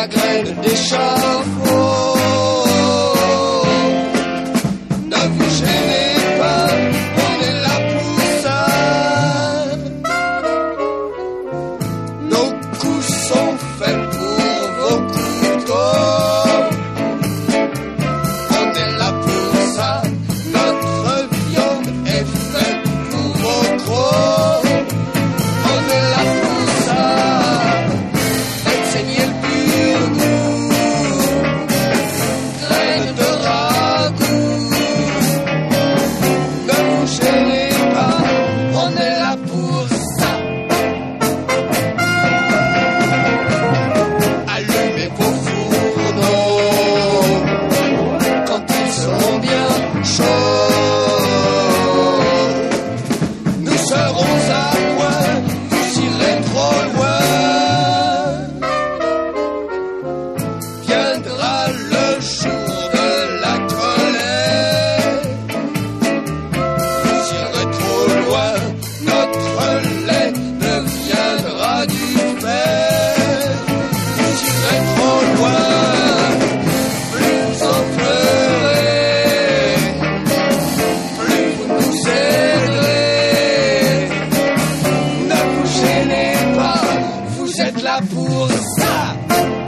la graine d'échafaud. Ne vous gênez pas, on est là pour ça. Nos coups sont faits pour vos couteaux. On est là pour ça. Notre viande est faite pour vos crocs. On est là pour ça. Enseigner le pur goût, graines de ragoût. Ne vous gênez pas, on est là pour ça. Allumez vos fourneaux quand ils seront bien chauds. Nous serons à point, vous irez trop loin. Viendra le jour de la colère. Vous irez trop loin, notre lait deviendra du fer. Vous irez trop loin, plus vous en pleurez, plus vous nous aiderez. Ne vous gênez pas, vous êtes là pour ça.